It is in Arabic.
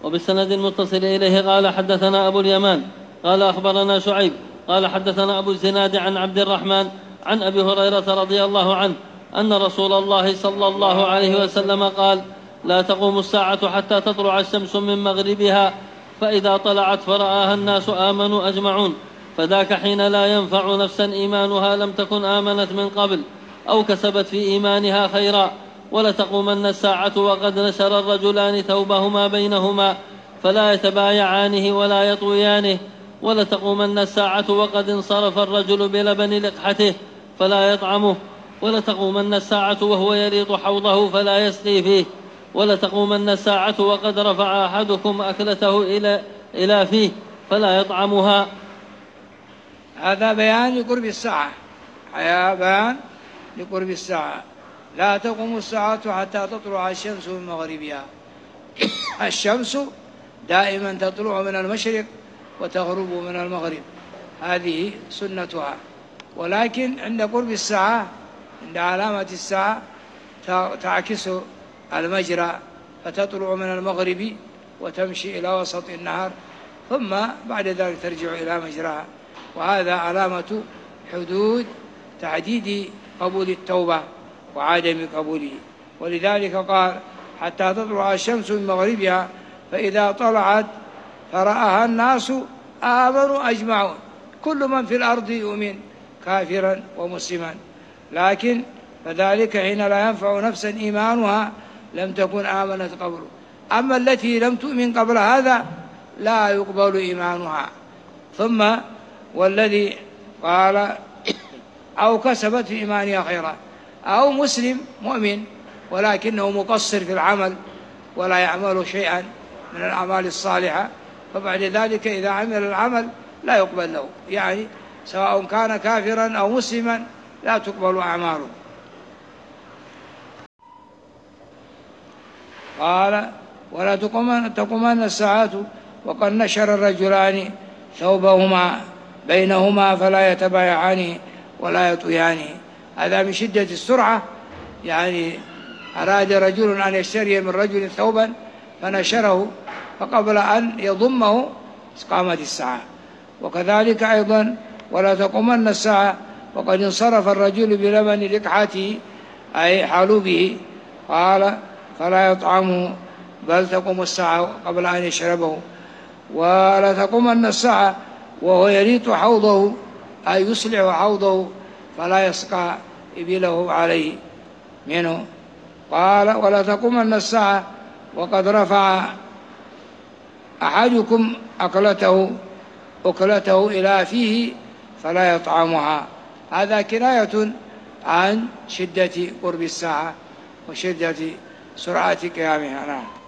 وبالسند المتصل إليه قال حدثنا أبو اليمان قال أخبرنا شعيب قال حدثنا أبو الزناد عن عبد الرحمن عن أبي هريرة رضي الله عنه أن رسول الله صلى الله عليه وسلم قال: لا تقوم الساعة حتى تطلع الشمس من مغربها، فإذا طلعت فرآها الناس آمنوا أجمعون، فذاك حين لا ينفع نفسا إيمانها لم تكن آمنت من قبل أو كسبت في إيمانها خيرا. ولتقومن الساعة وقد نشر الرجلان ثوبهما بينهما فلا يتبايعانه ولا يطويانه. ولتقومن الساعة وقد انصرف الرجل بلبن لقحته فلا يطعمه. ولتقومن الساعة وهو يريط حوضه فلا يسقي فيه. ولتقومن الساعة وقد رفع أحدكم أكلته إلى فيه فلا يطعمها. هذا بيان لقرب الساعة، بيان لقرب الساعة. لا تقوم الساعة حتى تطلع الشمس من مغربها. الشمس دائما تطلع من المشرق وتغرب من المغرب، هذه سنتها. ولكن عند قرب الساعة، عند علامة الساعة، تعكس المجرى فتطلع من المغرب وتمشي إلى وسط النهار، ثم بعد ذلك ترجع إلى مجراها. وهذا علامة حدود تعديد قبول التوبة وعدم قبوله. ولذلك قال: حتى تطلع الشمس من مغربها فإذا طلعت فرآها الناس آمنوا أجمعون. كل من في الأرض يؤمن كافرا ومسلما، لكن فذلك حين لا ينفع نفسا إيمانها لم تكن آمنت قبله. أما التي لم تؤمن قبل هذا لا يقبل إيمانها. ثم والذي قال: أو كسبت في إيمانها خيرا، أو مسلم مؤمن ولكنه مقصر في العمل ولا يعمل شيئا من الأعمال الصالحة، فبعد ذلك إذا عمل العمل لا يقبل له، يعني سواء كان كافرا أو مسلما لا تقبل أعماله. قال: ولا تقومن الساعة وقد نشر الرجلان ثوبهما بينهما فلا يتبايعان ولا يطويان. هذا من شدة السرعة، يعني أراد رجل أن يشتري من رجل ثوبا فنشره، فقبل أن يضمه قامت الساعة. وكذلك أيضا: ولا تقومن الساعة وقد انصرف الرجل بلبن لقحته أي حلوبه، قال: فلا يطعمه، بل تقوم الساعة قبل أن يشربه. ولا تقومن الساعة وهو يريط حوضه أي يصلع حوضه فلا يسقى إبله عليه منه. قال: ولا تقومن الساعة وقد رفع أحدكم أكلته إلى فيه فلا يطعمها. هذا كناية عن شدة قرب الساعة وشدة سرعة قيامها.